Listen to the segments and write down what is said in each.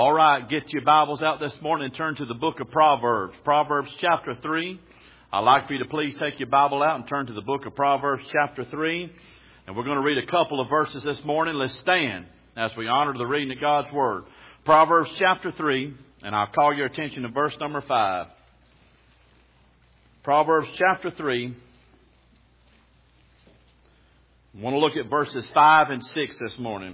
All right, get your Bibles out this morning and turn to the book of Proverbs. Proverbs chapter 3. I'd like for you to please take your Bible out and turn to the book of Proverbs chapter 3. And we're going to read a couple of verses this morning. Let's stand as we honor the reading of God's Word. Proverbs chapter 3, and I'll call your attention to verse number 5. Proverbs chapter 3. I want to look at verses 5 and 6 this morning.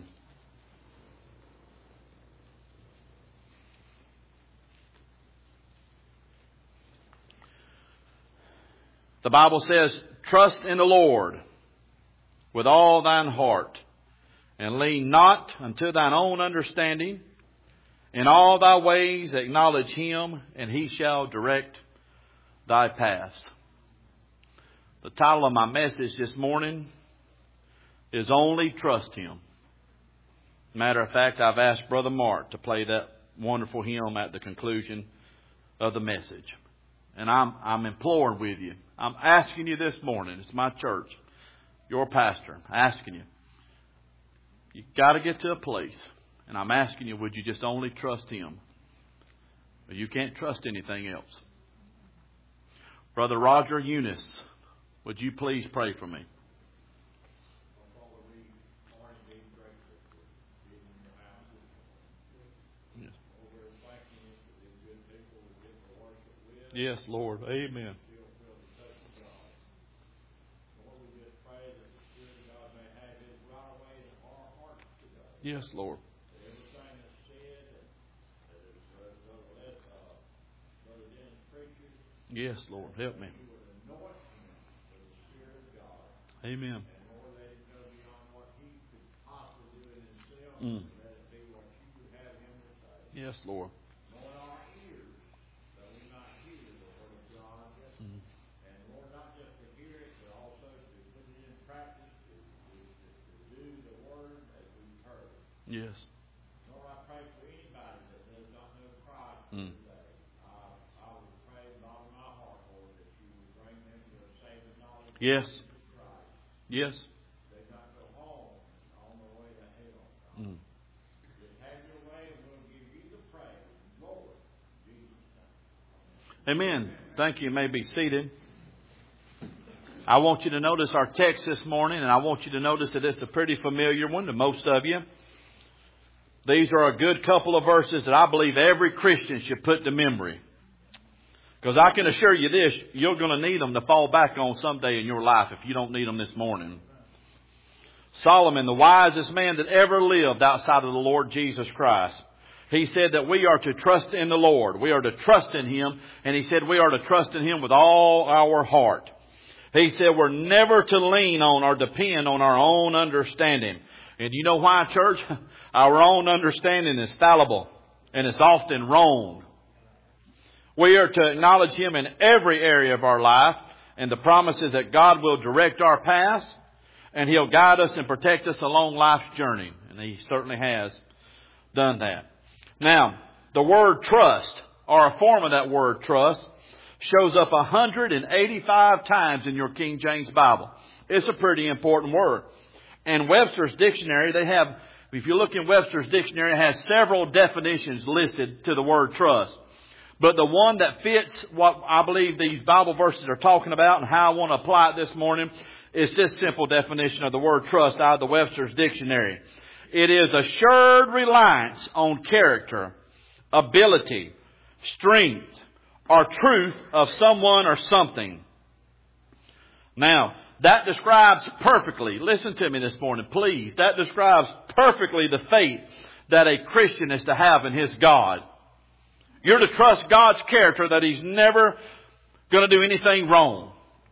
The Bible says, "Trust in the Lord with all thine heart, and lean not unto thine own understanding. In all thy ways acknowledge Him, and He shall direct thy paths." The title of my message this morning is Only Trust Him. Matter of fact, I've asked Brother Mark to play that wonderful hymn at the conclusion of the message. And I'm imploring with you. I'm asking you this morning. It's my church, your pastor, asking you. You've got to get to a place. And I'm asking you, would you just only trust Him? You can't trust anything else. Brother Roger Eunice, would you please pray for me? Yes, Lord. Amen. Yes, Lord. Yes, Lord. Help me. Amen. Yes, Lord. Yes. Lord, I pray for anybody that does not know Christ today. I would pray with all my heart, Lord, that you would bring them to a saving knowledge of Jesus Christ. Yes. They not go home on the way to hell. Just have your way, and we'll give you the praise, Lord, in Jesus' name. Amen. Thank you. You may be seated. I want you to notice our text this morning, and I want you to notice that it's a pretty familiar one to most of you. These are a good couple of verses that I believe every Christian should put to memory. Because I can assure you this, you're going to need them to fall back on someday in your life if you don't need them this morning. Solomon, the wisest man that ever lived outside of the Lord Jesus Christ, he said that we are to trust in the Lord. We are to trust in Him. And he said we are to trust in Him with all our heart. He said we're never to lean on or depend on our own understanding. And you know why, church? Our own understanding is fallible and it's often wrong. We are to acknowledge Him in every area of our life, and the promise is that God will direct our paths and He'll guide us and protect us along life's journey. And He certainly has done that. Now, the word trust, or a form of that word trust, shows up 185 times in your King James Bible. It's a pretty important word. And Webster's Dictionary, if you look in Webster's Dictionary, it has several definitions listed to the word trust. But the one that fits what I believe these Bible verses are talking about and how I want to apply it this morning is this simple definition of the word trust out of the Webster's Dictionary. It is assured reliance on character, ability, strength, or truth of someone or something. Now, that describes perfectly, listen to me this morning, please. That describes perfectly the faith that a Christian is to have in his God. You're to trust God's character that He's never going to do anything wrong.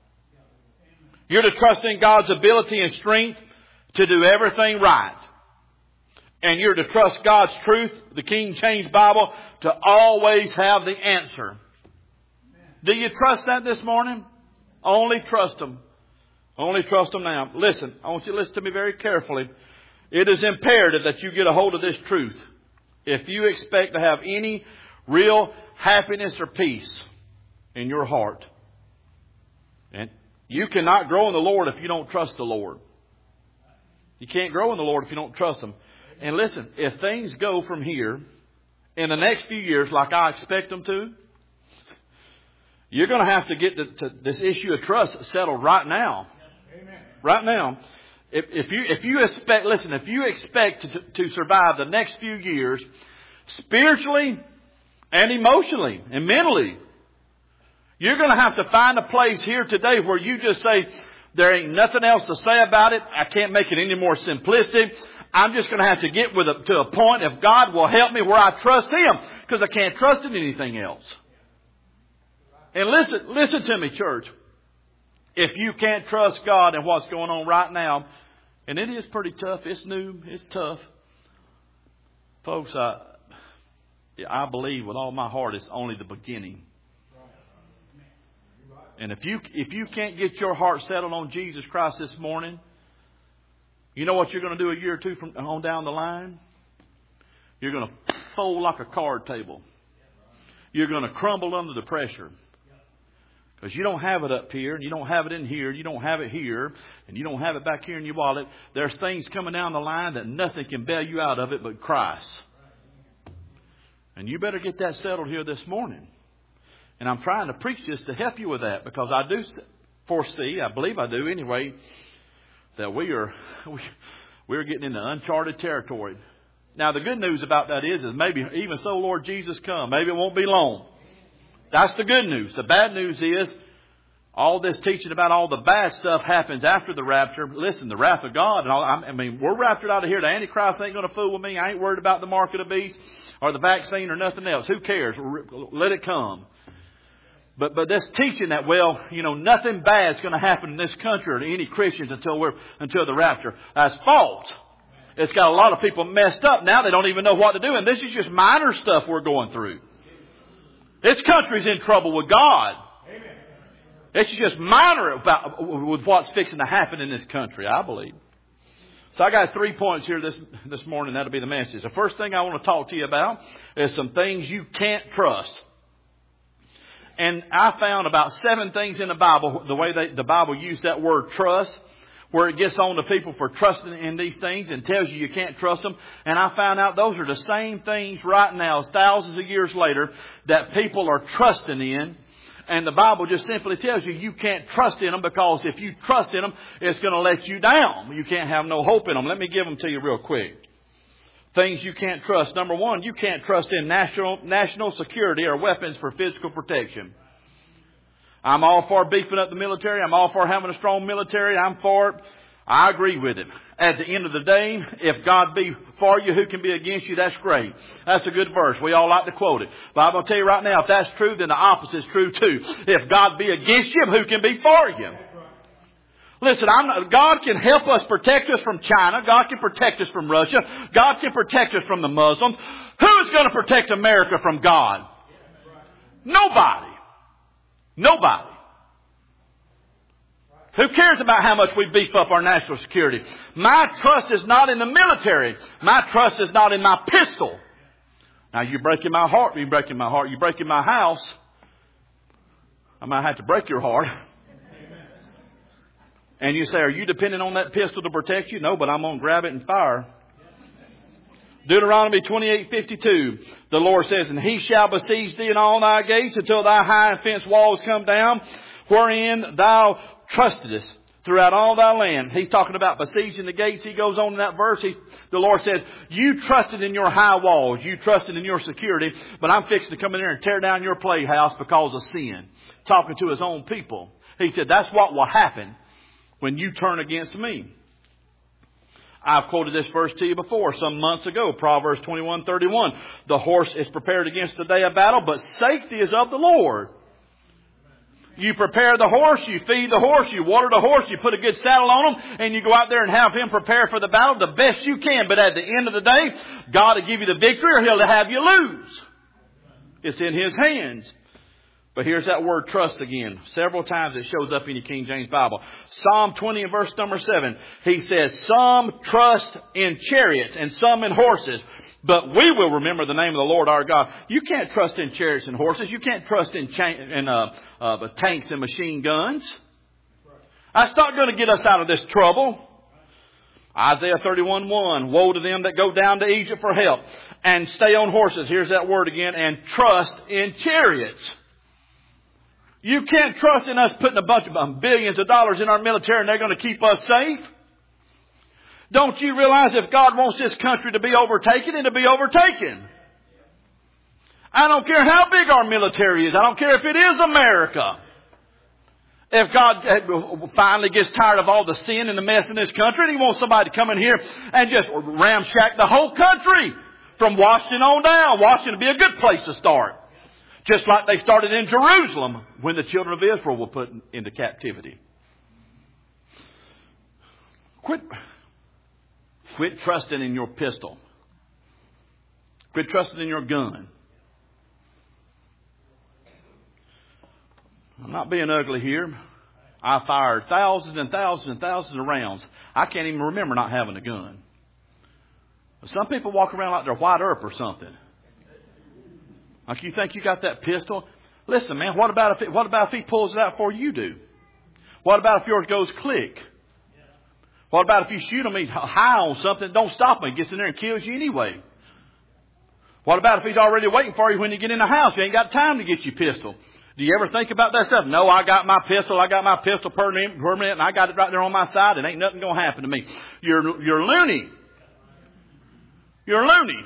You're to trust in God's ability and strength to do everything right. And you're to trust God's truth, the King James Bible, to always have the answer. Do you trust that this morning? Only trust Him. Only trust Him now. Listen, I want you to listen to me very carefully. It is imperative that you get a hold of this truth. If you expect to have any real happiness or peace in your heart. And you cannot grow in the Lord if you don't trust the Lord. You can't grow in the Lord if you don't trust Him. And listen, if things go from here in the next few years like I expect them to, you're going to have to get to this issue of trust settled right now. Amen. Right now. If you expect to survive the next few years spiritually and emotionally and mentally, you're going to have to find a place here today where you just say, there ain't nothing else to say about it. I can't make it any more simplistic. I'm just going to have to get to a point, if God will help me, where I trust Him, because I can't trust in anything else. And listen to me, church. If you can't trust God in what's going on right now, and it is pretty tough. It's new. It's tough. Folks, I believe with all my heart it's only the beginning. And if you can't get your heart settled on Jesus Christ this morning, you know what you're going to do a year or two from on down the line? You're going to fold like a card table. You're going to crumble under the pressure. Because you don't have it up here, and you don't have it in here, and you don't have it here, and you don't have it back here in your wallet. There's things coming down the line that nothing can bail you out of it but Christ. And you better get that settled here this morning. And I'm trying to preach this to help you with that, because I do foresee, I believe I do anyway, that we're getting into uncharted territory. Now the good news about that is maybe even so, Lord Jesus come. Maybe it won't be long. That's the good news. The bad news is all this teaching about all the bad stuff happens after the rapture. Listen, the wrath of God. And all, I mean, we're raptured out of here. The Antichrist ain't going to fool with me. I ain't worried about the mark of the beast or the vaccine or nothing else. Who cares? Let it come. But this teaching that, well, you know, nothing bad is going to happen in this country or to any Christians until the rapture. That's false. It's got a lot of people messed up now. They don't even know what to do. And this is just minor stuff we're going through. This country's in trouble with God. Amen. It's just minor with what's fixing to happen in this country, I believe. So I got 3 points here this morning. That'll be the message. The first thing I want to talk to you about is some things you can't trust. And I found about 7 things in the Bible, the way the Bible used that word trust, where it gets on to people for trusting in these things and tells you can't trust them. And I found out those are the same things right now, thousands of years later, that people are trusting in. And the Bible just simply tells you can't trust in them, because if you trust in them, it's going to let you down. You can't have no hope in them. Let me give them to you real quick. Things you can't trust. Number 1, you can't trust in national security or weapons for physical protection. I'm all for beefing up the military. I'm all for having a strong military. I'm for it. I agree with it. At the end of the day, if God be for you, who can be against you? That's great. That's a good verse. We all like to quote it. But I'm going to tell you right now, if that's true, then the opposite is true too. If God be against you, who can be for you? Listen, God can help us, protect us from China. God can protect us from Russia. God can protect us from the Muslims. Who is going to protect America from God? Nobody. Nobody. Who cares about how much we beef up our national security? My trust is not in the military. My trust is not in my pistol. Now you're breaking my heart. You're breaking my heart. You're breaking my house. I might have to break your heart. And you say, are you depending on that pistol to protect you? No, but I'm going to grab it and fire. Deuteronomy 28:52. The Lord says, and he shall besiege thee in all thy gates until thy high and fenced walls come down, wherein thou trustedest throughout all thy land. He's talking about besieging the gates. He goes on in that verse. The Lord said, you trusted in your high walls. You trusted in your security. But I'm fixing to come in there and tear down your playhouse because of sin. Talking to his own people. He said, that's what will happen when you turn against me. I've quoted this verse to you before some months ago. Proverbs 21:31. The horse is prepared against the day of battle, but safety is of the Lord. You prepare the horse, you feed the horse, you water the horse, you put a good saddle on him, and you go out there and have him prepare for the battle the best you can. But at the end of the day, God will give you the victory or he'll have you lose. It's in his hands. But here's that word trust again. Several times it shows up in your King James Bible. Psalm 20 and verse number 7. He says, some trust in chariots and some in horses, but we will remember the name of the Lord our God. You can't trust in chariots and horses. You can't trust in tanks and machine guns. That's not going to get us out of this trouble. Isaiah 31:1, woe to them that go down to Egypt for help and stay on horses. Here's that word again. And trust in chariots. You can't trust in us putting a bunch of billions of dollars in our military and they're going to keep us safe. Don't you realize if God wants this country to be overtaken, it'll be overtaken. I don't care how big our military is. I don't care if it is America. If God finally gets tired of all the sin and the mess in this country and He wants somebody to come in here and just ramshack the whole country from Washington on down. Washington would be a good place to start. Just like they started in Jerusalem when the children of Israel were put into captivity. Quit trusting in your pistol. Quit trusting in your gun. I'm not being ugly here. I fired thousands and thousands and thousands of rounds. I can't even remember not having a gun. But some people walk around like they're white earth or something. Like you think you got that pistol? Listen, man, what about if he pulls it out before you do? What about if yours goes click? What about if you shoot him, he's high on something, don't stop him, he gets in there and kills you anyway? What about if he's already waiting for you when you get in the house? You ain't got time to get your pistol. Do you ever think about that stuff? No, I got my pistol permanent, and I got it right there on my side, and ain't nothing going to happen to me. You're loony. You're loony.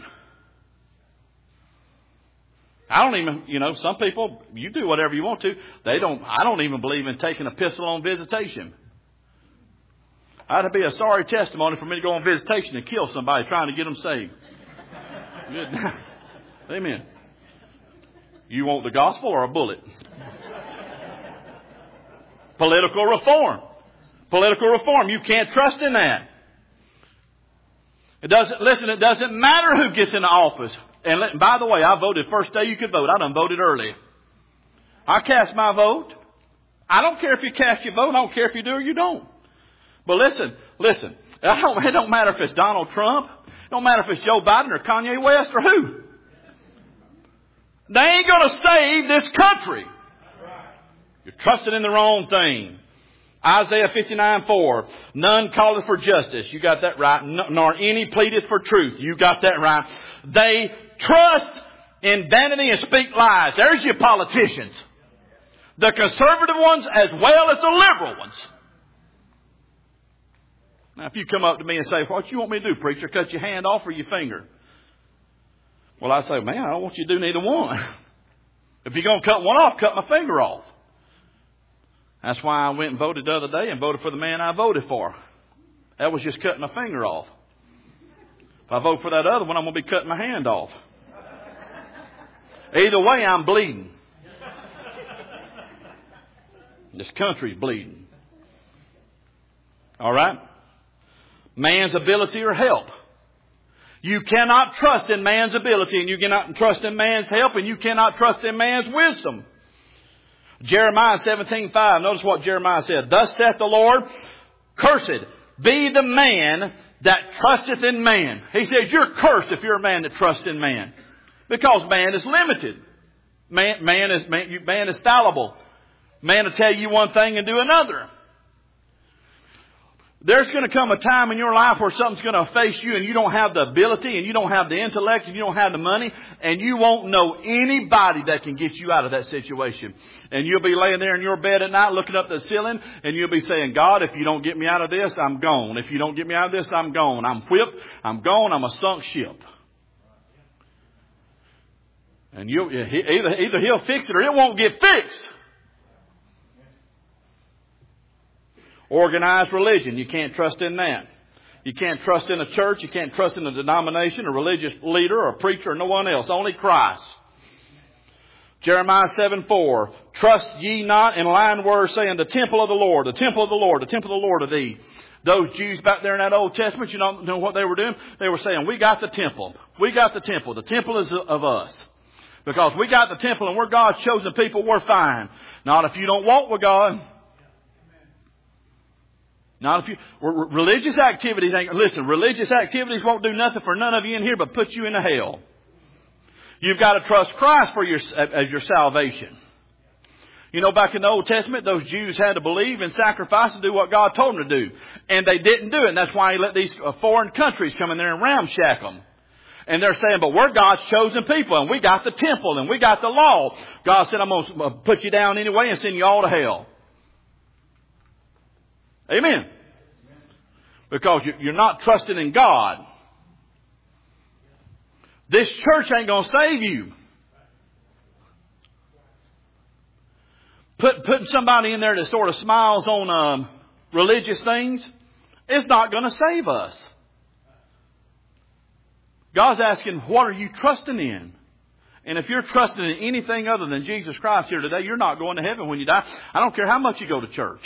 I don't even, some people, you do whatever you want to. I don't even believe in taking a pistol on visitation. That'd be a sorry testimony for me to go on visitation and kill somebody trying to get them saved. Good. Amen. You want the gospel or a bullet? Political reform. Political reform. You can't trust in that. It doesn't matter who gets into office. And by the way, I voted first day you could vote. I done voted early. I cast my vote. I don't care if you cast your vote. I don't care if you do or you don't. But listen. It don't matter if it's Donald Trump. It don't matter if it's Joe Biden or Kanye West or who. They ain't going to save this country. You're trusting in the wrong thing. Isaiah 59:4. None calleth for justice. You got that right. Nor any pleadeth for truth. You got that right. They trust in vanity and speak lies. There's your politicians. The conservative ones as well as the liberal ones. Now, if you come up to me and say, what you want me to do, preacher? Cut your hand off or your finger? Well, I say, man, I don't want you to do neither one. If you're going to cut one off, cut my finger off. That's why I went and voted the other day and voted for the man I voted for. That was just cutting my finger off. If I vote for that other one, I'm going to be cutting my hand off. Either way, I'm bleeding. This country's bleeding. All right? Man's ability or help. You cannot trust in man's ability, and you cannot trust in man's help, and you cannot trust in man's wisdom. Jeremiah 17:5. Notice what Jeremiah said. Thus saith the Lord, cursed be the man that trusteth in man. He says you're cursed if you're a man that trusts in man. Because man is limited. Man is fallible. Man will tell you one thing and do another. There's going to come a time in your life where something's going to face you and you don't have the ability and you don't have the intellect and you don't have the money and you won't know anybody that can get you out of that situation. And you'll be laying there in your bed at night looking up the ceiling and you'll be saying, God, if you don't get me out of this, I'm gone. If you don't get me out of this, I'm gone. I'm whipped. I'm gone. I'm a sunk ship. And either he'll fix it or it won't get fixed. Organized religion, you can't trust in that. You can't trust in a church. You can't trust in a denomination, a religious leader, or a preacher, or no one else. Only Christ. Jeremiah 7:4. Trust ye not in lying words, saying, the temple of the Lord, the temple of the Lord, the temple of the Lord of thee. Those Jews back there in that Old Testament, you know what they were doing? They were saying, we got the temple. We got the temple. The temple is of us. Because we got the temple and we're God's chosen people, we're fine. Not if you don't walk with God. Not if you, religious activities religious activities won't do nothing for none of you in here but put you into hell. You've got to trust Christ as your salvation. You know, back in the Old Testament, those Jews had to believe and sacrifice and do what God told them to do. And they didn't do it. And that's why He let these foreign countries come in there and ramshack them. And they're saying, but we're God's chosen people, and we got the temple, and we got the law. God said, I'm going to put you down anyway and send you all to hell. Amen. Because you're not trusting in God. This church ain't going to save you. Putting somebody in there that sort of smiles on religious things, it's not going to save us. God's asking, what are you trusting in? And if you're trusting in anything other than Jesus Christ here today, you're not going to heaven when you die. I don't care how much you go to church.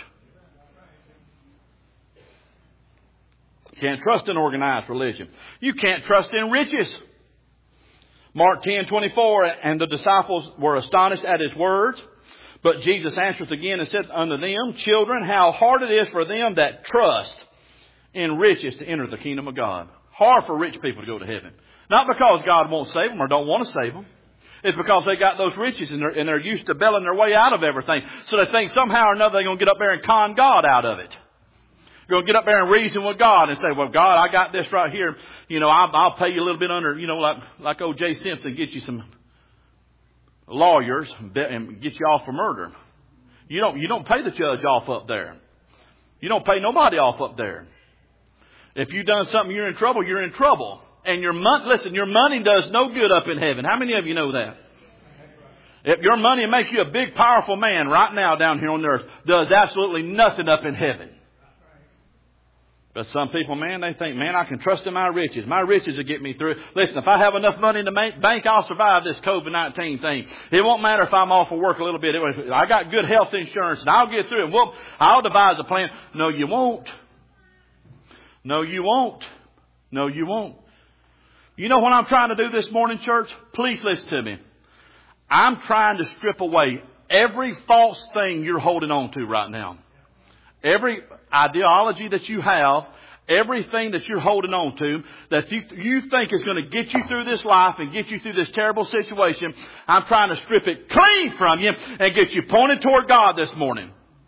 You can't trust in organized religion. You can't trust in riches. Mark 10:24, and the disciples were astonished at His words. But Jesus answered again and said unto them, children, how hard it is for them that trust in riches to enter the kingdom of God. Hard for rich people to go to heaven. Not because God won't save them or don't want to save them. It's because they got those riches and they're used to belling their way out of everything. So they think somehow or another they're going to get up there and con God out of it. They're going to get up there and reason with God and say, well, God, I got this right here. You know, I'll pay you a little bit under, you know, like O.J. Simpson, get you some lawyers and get you off for murder. You don't pay the judge off up there. You don't pay nobody off up there. If you've done something, you're in trouble, you're in trouble. And your money does no good up in heaven. How many of you know that? If your money makes you a big, powerful man right now down here on the earth, does absolutely nothing up in heaven. But some people, man, they think, man, I can trust in my riches. My riches will get me through. Listen, if I have enough money in the bank, I'll survive this COVID-19 thing. It won't matter if I'm off of work a little bit. I got good health insurance, and I'll get through it. I'll devise a plan. No, you won't. No, you won't. No, you won't. You know what I'm trying to do this morning, church? Please listen to me. I'm trying to strip away every false thing you're holding on to right now. Every ideology that you have, everything that you're holding on to, that you think is going to get you through this life and get you through this terrible situation, I'm trying to strip it clean from you and get you pointed toward God this morning.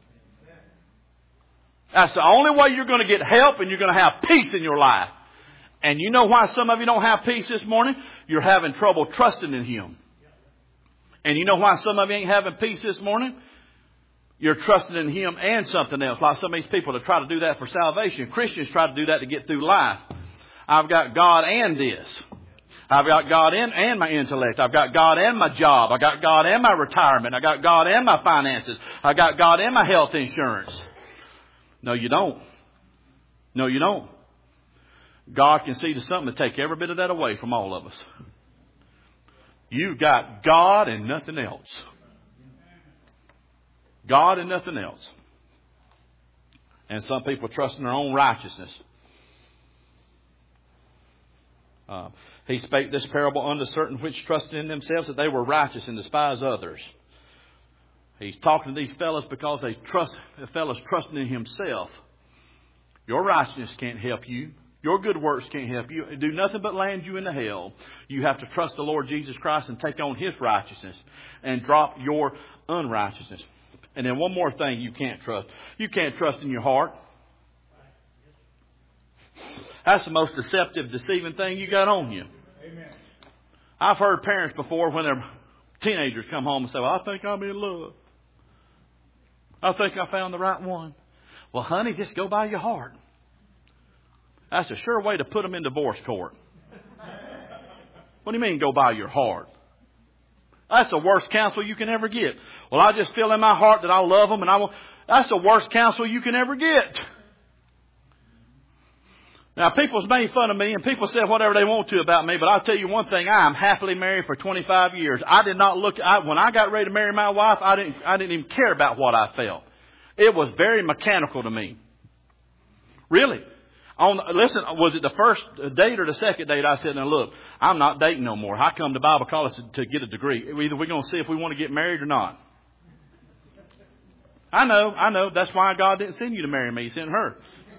That's the only way you're going to get help and you're going to have peace in your life. And you know why some of you don't have peace this morning? You're having trouble trusting in Him. And you know why some of you ain't having peace this morning? You're trusting in Him and something else. Like some of these people that try to do that for salvation. Christians try to do that to get through life. I've got God and this. I've got God and my intellect. I've got God and my job. I've got God and my retirement. I've got God and my finances. I've got God and my health insurance. No, you don't. No, you don't. God can see to something to take every bit of that away from all of us. You've got God and nothing else. God and nothing else. And some people trust in their own righteousness. He spake this parable unto certain which trusted in themselves that they were righteous and despised others. He's talking to these fellas because the fellas trusting in himself. Your righteousness can't help you. Your good works can't help you. Do nothing but land you into hell. You have to trust the Lord Jesus Christ and take on His righteousness and drop your unrighteousness. And then one more thing you can't trust. You can't trust in your heart. That's the most deceptive, deceiving thing you got on you. Amen. I've heard parents before when their teenagers come home and say, well, I think I'm in love. I think I found the right one. Well, honey, just go by your heart. That's a sure way to put them in divorce court. What do you mean, go by your heart? That's the worst counsel you can ever get. Well, I just feel in my heart that I love them and I will. That's the worst counsel you can ever get. Now, people's made fun of me and people said whatever they want to about me, but I'll tell you one thing. I am happily married for 25 years. I did not when I got ready to marry my wife, I didn't even care about what I felt. It was very mechanical to me. Really. Listen, was it the first date or the second date? I said, now look, I'm not dating no more. I come to Bible college to get a degree. Either we're going to see if we want to get married or not. I know. That's why God didn't send you to marry me. He sent her.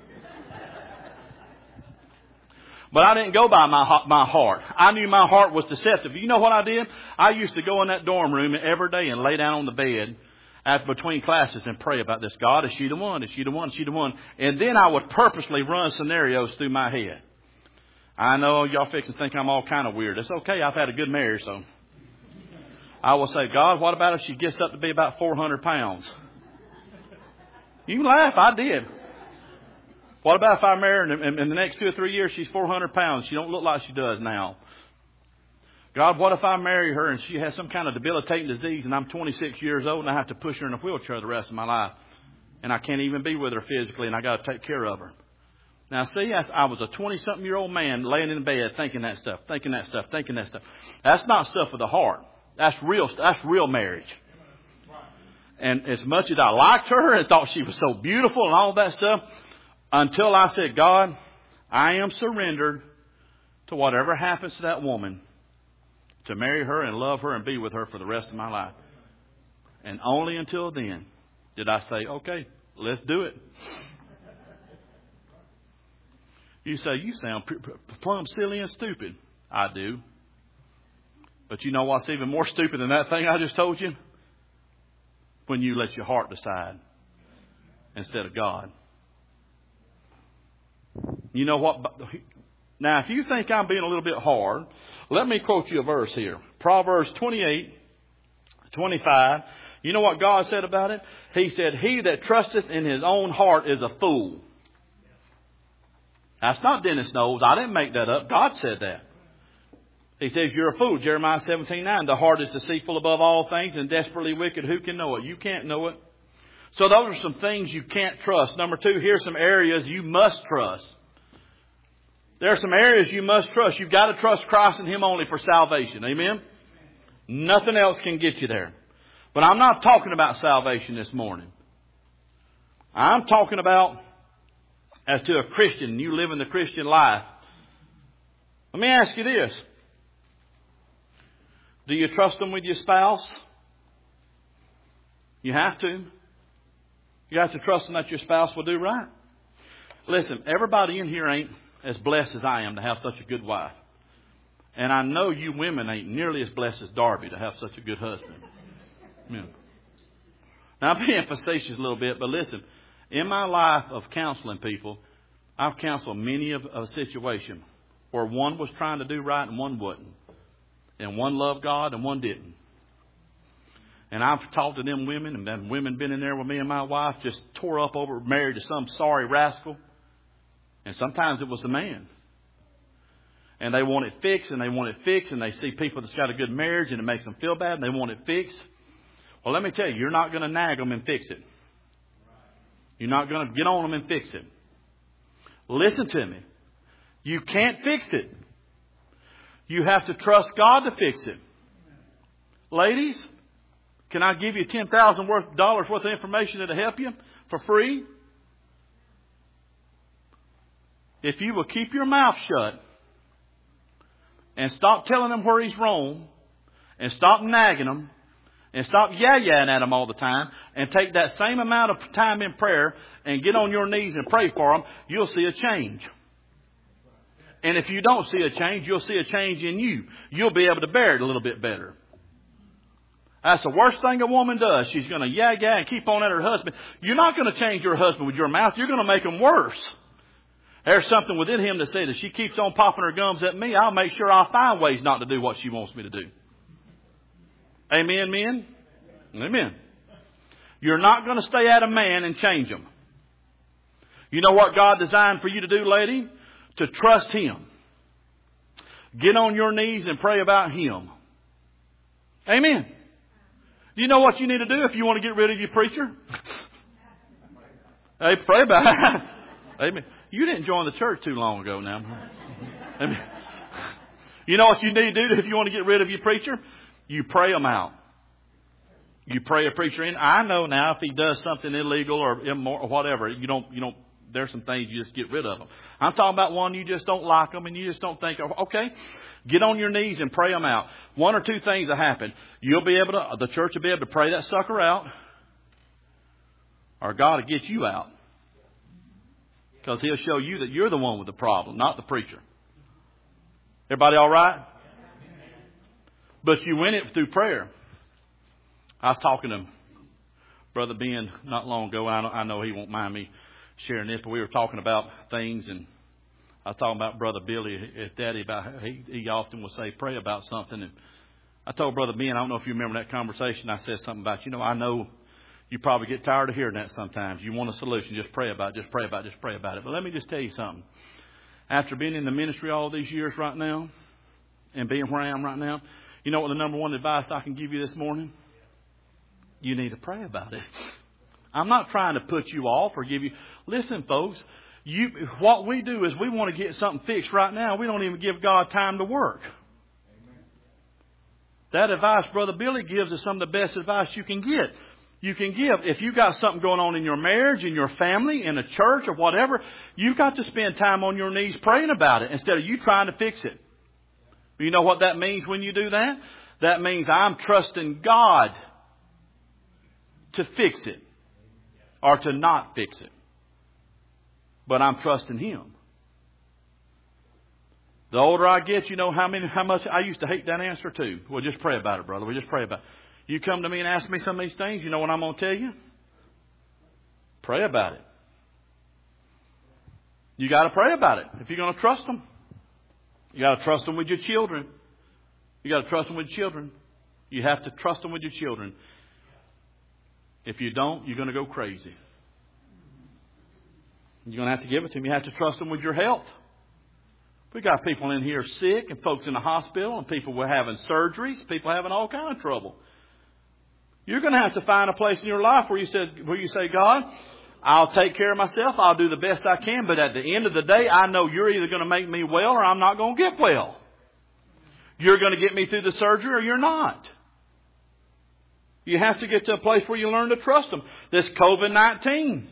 But I didn't go by my heart. I knew my heart was deceptive. You know what I did? I used to go in that dorm room every day and lay down on the bed. after between classes and pray about this. God, is she the one? Is she the one? Is she the one? And then I would purposely run scenarios through my head. I know y'all fixing to think I'm all kind of weird. It's okay. I've had a good marriage, so. I will say, God, what about if she gets up to be about 400 pounds? You can laugh. I did. What about if I marry her and in the next 2 or 3 years she's 400 pounds? She don't look like she does now. God, what if I marry her and she has some kind of debilitating disease and I'm 26 years old and I have to push her in a wheelchair the rest of my life and I can't even be with her physically and I got to take care of her? Now, see, I was a 20-something-year-old man laying in bed thinking that stuff. That's not stuff of the heart. That's real marriage. And as much as I liked her and thought she was so beautiful and all that stuff, until I said, God, I am surrendered to whatever happens to that woman, to marry her and love her and be with her for the rest of my life. And only until then did I say, okay, let's do it. You say, you sound plumb silly and stupid. I do. But you know what's even more stupid than that thing I just told you? When you let your heart decide instead of God. You know what? Now, if you think I'm being a little bit hard, let me quote you a verse here. Proverbs 28:25. You know what God said about it? He said, he that trusteth in his own heart is a fool. That's not Dennis Knowles. I didn't make that up. God said that. He says, you're a fool. Jeremiah 17:9. The heart is deceitful above all things and desperately wicked. Who can know it? You can't know it. So those are some things you can't trust. Number 2, here's some areas you must trust. There are some areas you must trust. You've got to trust Christ and Him only for salvation. Amen? Nothing else can get you there. But I'm not talking about salvation this morning. I'm talking about as to a Christian, you living the Christian life. Let me ask you this. Do you trust Him with your spouse? You have to. You have to trust Him that your spouse will do right. Listen, everybody in here ain't as blessed as I am to have such a good wife. And I know you women ain't nearly as blessed as Darby to have such a good husband. Yeah. Now, I'm being facetious a little bit, but listen, in my life of counseling people, I've counseled many of a situation where one was trying to do right and one wouldn't. And one loved God and one didn't. And I've talked to them women, and them women been in there with me and my wife, just tore up over married to some sorry rascal. And sometimes it was the man. And they want it fixed, and they want it fixed, and they see people that's got a good marriage, and it makes them feel bad, and they want it fixed. Well, let me tell you, you're not going to nag them and fix it. You're not going to get on them and fix it. Listen to me. You can't fix it. You have to trust God to fix it. Ladies, can I give you $10,000 worth of information that'll help you for free? If you will keep your mouth shut and stop telling him where he's wrong and stop nagging him and stop yah-yahing at him all the time and take that same amount of time in prayer and get on your knees and pray for him, you'll see a change. And if you don't see a change, you'll see a change in you. You'll be able to bear it a little bit better. That's the worst thing a woman does. She's going to yah-yah and keep on at her husband. You're not going to change your husband with your mouth. You're going to make him worse. There's something within him that says if she keeps on popping her gums at me, I'll make sure I'll find ways not to do what she wants me to do. Amen, men? Amen. You're not going to stay at a man and change him. You know what God designed for you to do, lady? To trust Him. Get on your knees and pray about Him. Amen. Do you know what you need to do if you want to get rid of your preacher? Hey, pray about it. Amen. You didn't join the church too long ago now. Amen. You know what you need to do if you want to get rid of your preacher? You pray them out. You pray a preacher in. I know now if he does something illegal or immoral or whatever, you don't. There's some things you just get rid of them. I'm talking about one you just don't like them and you just don't think, okay, get on your knees and pray them out. One or two things will happen. The church will be able to pray that sucker out, or God will get you out. Because He'll show you that you're the one with the problem, not the preacher. Everybody all right? But you win it through prayer. I was talking to Brother Ben, not long ago, I know he won't mind me sharing this, but we were talking about things, and I was talking about Brother Billy, his daddy, about he often would say, pray about something. And I told Brother Ben, I don't know if you remember that conversation, I said something about, I know you probably get tired of hearing that sometimes. You want a solution, just pray about it, just pray about it, just pray about it. But let me just tell you something. After being in the ministry all these years right now, and being where I am right now, you know what the number one advice I can give you this morning? You need to pray about it. I'm not trying to put you off or give you... Listen, folks, what we do is we want to get something fixed right now. We don't even give God time to work. That advice Brother Billy gives is some of the best advice you can get. You can give. If you've got something going on in your marriage, in your family, in a church or whatever, you've got to spend time on your knees praying about it instead of you trying to fix it. You know what that means when you do that? That means I'm trusting God to fix it or to not fix it. But I'm trusting Him. The older I get, how much I used to hate that answer too. Well, just pray about it, brother. Well, just pray about it. You come to me and ask me some of these things, you know what I'm going to tell you? Pray about it. You got to pray about it if you're going to trust them. You got to trust them with your children. You got to trust them with children. You have to trust them with your children. If you don't, you're going to go crazy. You're going to have to give it to them. You have to trust them with your health. We got people in here sick and folks in the hospital and people were having surgeries. People having all kind of trouble. You're going to have to find a place in your life where you say, God, I'll take care of myself. I'll do the best I can. But at the end of the day, I know you're either going to make me well or I'm not going to get well. You're going to get me through the surgery or you're not. You have to get to a place where you learn to trust Him. This COVID-19.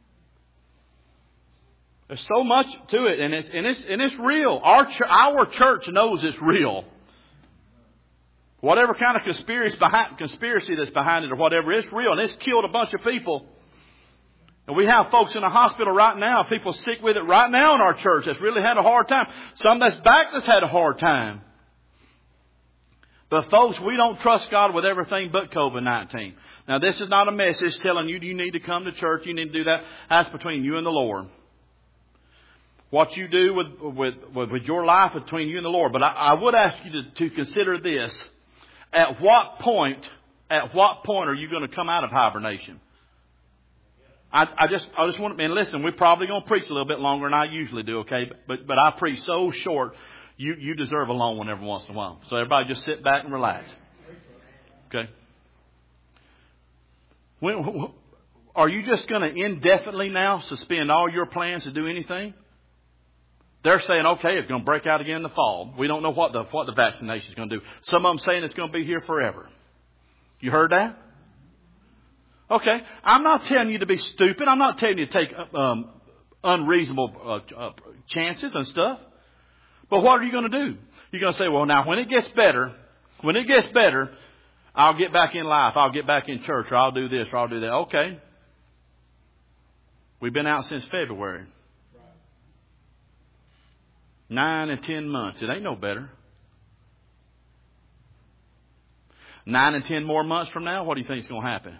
There's so much to it, and it's real. Our church knows it's real. Whatever kind of conspiracy that's behind it or whatever, it's real. And it's killed a bunch of people. And we have folks in the hospital right now, people sick with it right now in our church that's really had a hard time. Some that's back that's had a hard time. But folks, we don't trust God with everything but COVID-19. Now this is not a message telling you need to come to church, you need to do that. That's between you and the Lord. What you do with your life between you and the Lord. But I would ask you to consider this. At what point are you going to come out of hibernation? I just want to, and listen, we're probably going to preach a little bit longer than I usually do, okay? But I preach so short, you deserve a long one every once in a while. So everybody just sit back and relax. Okay? Are you just going to indefinitely now suspend all your plans to do anything? They're saying, okay, it's going to break out again in the fall. We don't know what the vaccination is going to do. Some of them saying it's going to be here forever. You heard that? Okay. I'm not telling you to be stupid. I'm not telling you to take unreasonable chances and stuff. But what are you going to do? You're going to say, well, now when it gets better, I'll get back in life. I'll get back in church, or I'll do this, or I'll do that. Okay. We've been out since February. 9 and 10 months. It ain't no better. 9 and 10 more months from now, what do you think is going to happen?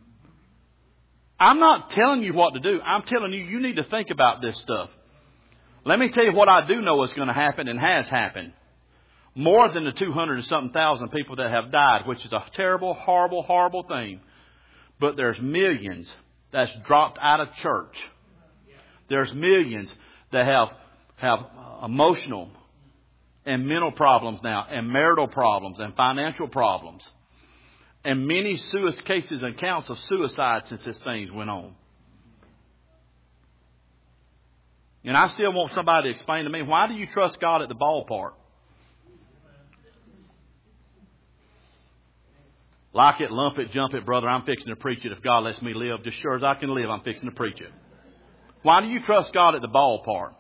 I'm not telling you what to do. I'm telling you need to think about this stuff. Let me tell you what I do know is going to happen and has happened. More than the 200 and something thousand people that have died, which is a terrible, horrible, horrible thing. But there's millions that's dropped out of church. There's millions that have emotional and mental problems now, and marital problems, and financial problems, and many cases and counts of suicide since this thing went on. And I still want somebody to explain to me, why do you trust God at the ballpark? Like it, lump it, jump it, brother, I'm fixing to preach it if God lets me live. Just sure as I can live, I'm fixing to preach it. Why do you trust God at the ballpark?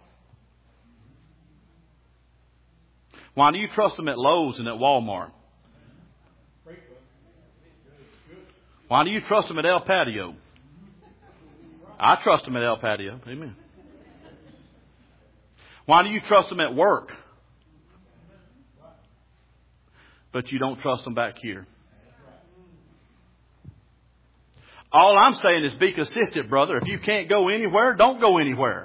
Why do you trust Him at Lowe's and at Walmart? Why do you trust Him at El Patio? I trust Him at El Patio. Amen. Why do you trust Him at work? But you don't trust Him back here. All I'm saying is be consistent, brother. If you can't go anywhere, don't go anywhere.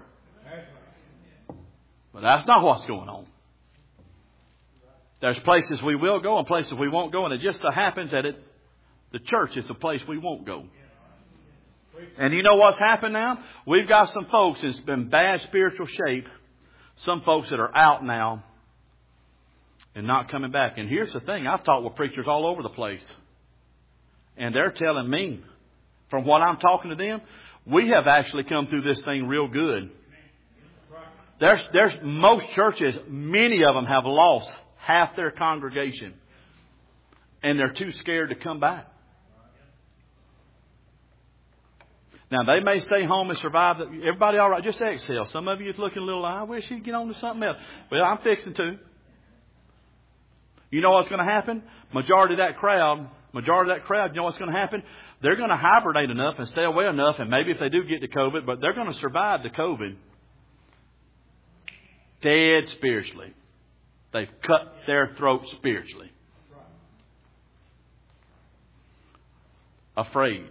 But that's not what's going on. There's places we will go and places we won't go, and it just so happens that the church is a place we won't go. And you know what's happened now? We've got some folks that's been bad spiritual shape. Some folks that are out now and not coming back. And here's the thing. I've talked with preachers all over the place. And they're telling me, from what I'm talking to them, we have actually come through this thing real good. There's most churches, many of them have lost half their congregation. And they're too scared to come back. Now, they may stay home and survive. Everybody all right? Just exhale. Some of you are looking a little, I wish you'd get on to something else. Well, I'm fixing to. You know what's going to happen? Majority of that crowd, you know what's going to happen? They're going to hibernate enough and stay away enough, and maybe if they do get to COVID, but they're going to survive the COVID. Dead spiritually. They've cut their throat spiritually. Afraid.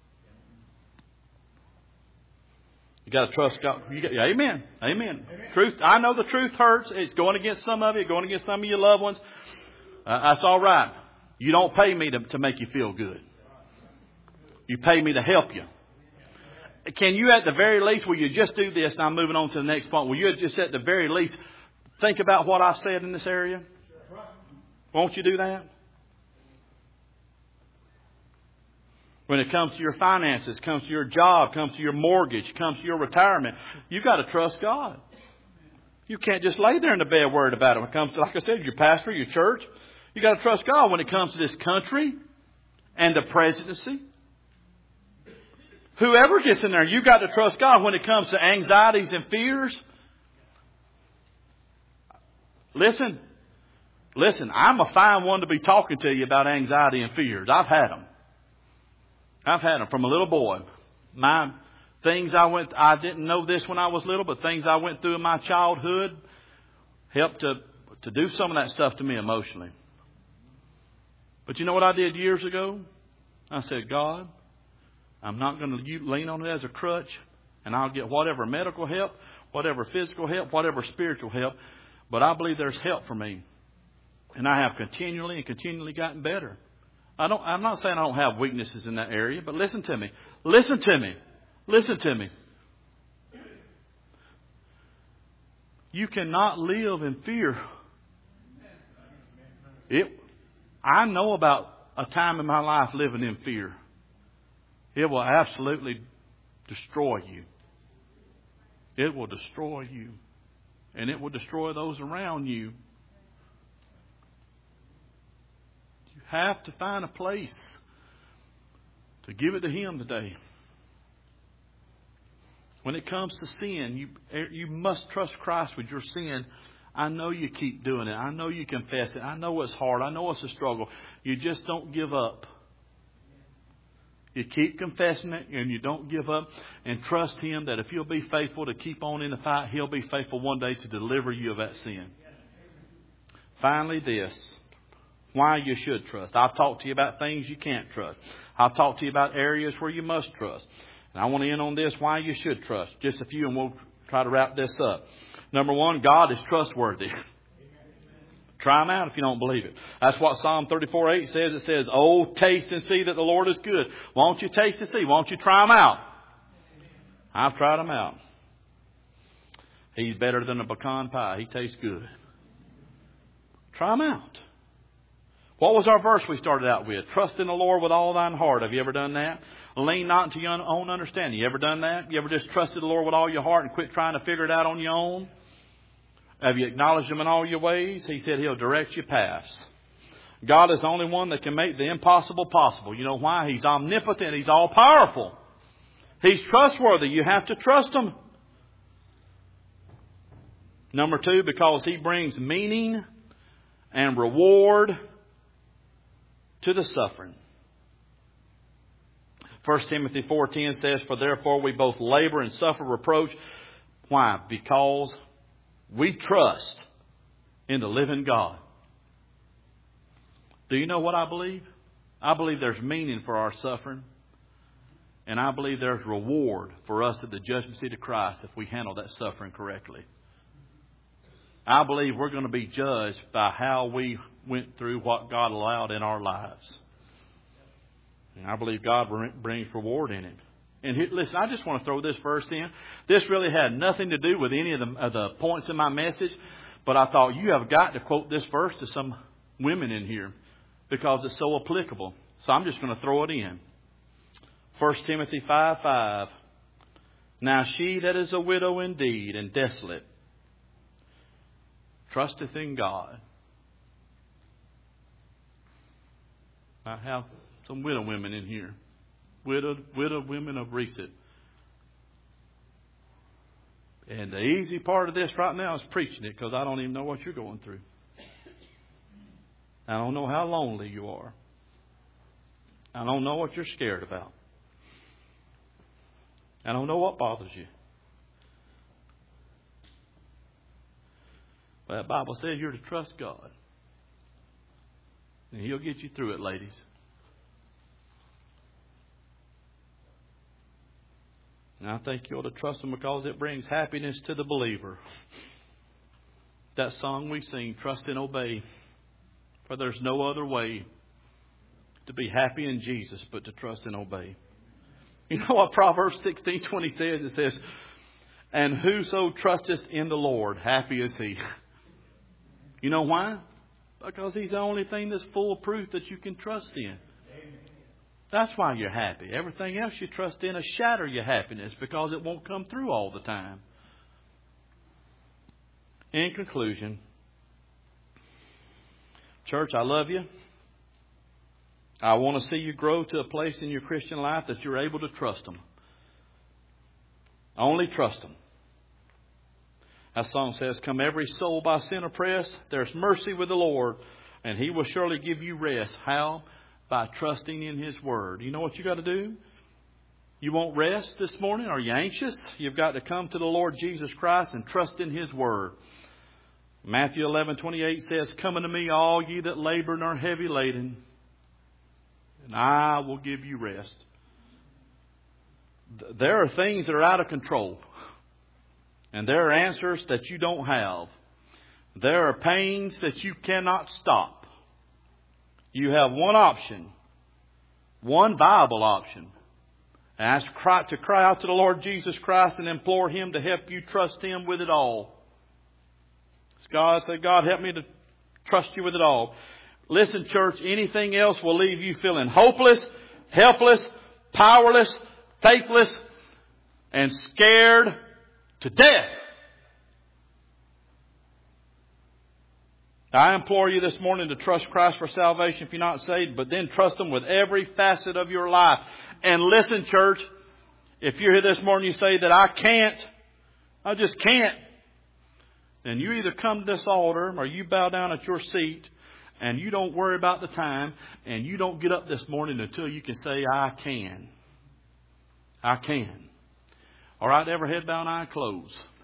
You got to trust God. Amen. Amen. Truth. I know the truth hurts. It's going against some of you, going against some of your loved ones. That's all right. You don't pay me to make you feel good. You pay me to help you. Can you at the very least, will you just do this? And I'm moving on to the next point. Will you just at the very least think about what I've said in this area? Won't you do that? When it comes to your finances, comes to your job, comes to your mortgage, comes to your retirement, you've got to trust God. You can't just lay there in the bed worried about it. When it comes to, like I said, your pastor, your church, you got to trust God when it comes to this country and the presidency. Whoever gets in there, you got to trust God when it comes to anxieties and fears. Listen, I'm a fine one to be talking to you about anxiety and fears. I've had them from a little boy. I didn't know this when I was little, but things I went through in my childhood helped to do some of that stuff to me emotionally. But you know what I did years ago? I said, God, I'm not going to lean on it as a crutch, and I'll get whatever medical help, whatever physical help, whatever spiritual help. But I believe there's help for me. And I have continually gotten better. I'm not saying I don't have weaknesses in that area, but listen to me. Listen to me. You cannot live in fear. I know about a time in my life living in fear. It will absolutely destroy you. It will destroy you. And it will destroy those around you. You have to find a place to give it to Him today. When it comes to sin, you must trust Christ with your sin. I know you keep doing it. I know you confess it. I know it's hard. I know it's a struggle. You just don't give up. You keep confessing it and you don't give up, and trust Him that if you'll be faithful to keep on in the fight, He'll be faithful one day to deliver you of that sin. Finally, this. Why you should trust. I'll talk to you about things you can't trust. I'll talk to you about areas where you must trust. And I want to end on this, why you should trust. Just a few, and we'll try to wrap this up. Number one, God is trustworthy. Try Him out if you don't believe it. That's what Psalm 34:8 says. It says, oh, taste and see that the Lord is good. Won't you taste and see? Won't you try Him out? I've tried Him out. He's better than a pecan pie. He tastes good. Try Him out. What was our verse we started out with? Trust in the Lord with all thine heart. Have you ever done that? Lean not into your own understanding. You ever done that? You ever just trusted the Lord with all your heart and quit trying to figure it out on your own? Have you acknowledged Him in all your ways? He said He'll direct your paths. God is the only one that can make the impossible possible. You know why? He's omnipotent. He's all powerful. He's trustworthy. You have to trust Him. Number two, because He brings meaning and reward to the suffering. 1 Timothy 4:10 says, for therefore we both labor and suffer reproach. Why? Because we trust in the living God. Do you know what I believe? I believe there's meaning for our suffering. And I believe there's reward for us at the judgment seat of Christ if we handle that suffering correctly. I believe we're going to be judged by how we went through what God allowed in our lives. And I believe God brings reward in it. And listen, I just want to throw this verse in. This really had nothing to do with any of the points in my message. But I thought you have got to quote this verse to some women in here because it's so applicable. So I'm just going to throw it in. 1 Timothy 5:5. Now she that is a widow indeed and desolate trusteth in God. I have some widow women in here. Widow women of recent. And the easy part of this right now is preaching it because I don't even know what you're going through. I don't know how lonely you are. I don't know what you're scared about. I don't know what bothers you. But the Bible says you're to trust God. And He'll get you through it, ladies. And I think you ought to trust Him because it brings happiness to the believer. That song we sing, Trust and Obey. For there's no other way to be happy in Jesus but to trust and obey. You know what Proverbs 16:20 says? It says, and whoso trusteth in the Lord, happy is he. You know why? Because He's the only thing that's full of proof that you can trust in. That's why you're happy. Everything else you trust in will shatter your happiness because it won't come through all the time. In conclusion, church, I love you. I want to see you grow to a place in your Christian life that you're able to trust Him. Only trust Him. That song says, come every soul by sin oppressed, there's mercy with the Lord, and He will surely give you rest. How? By trusting in His Word. You know what you got to do? You won't rest this morning? Are you anxious? You've got to come to the Lord Jesus Christ and trust in His Word. Matthew 11:28 says, come unto me, all ye that labor and are heavy laden, and I will give you rest. There are things that are out of control. And there are answers that you don't have. There are pains that you cannot stop. You have one option. One viable option. And that's to cry out to the Lord Jesus Christ and implore Him to help you trust Him with it all. God said, God, help me to trust you with it all. Listen, church, anything else will leave you feeling hopeless, helpless, powerless, faithless, and scared to death. I implore you this morning to trust Christ for salvation if you're not saved, but then trust Him with every facet of your life. And listen, church, if you're here this morning and you say that I just can't, then you either come to this altar or you bow down at your seat and you don't worry about the time and you don't get up this morning until you can say, I can. I can. All right, every head bowed and eye closed.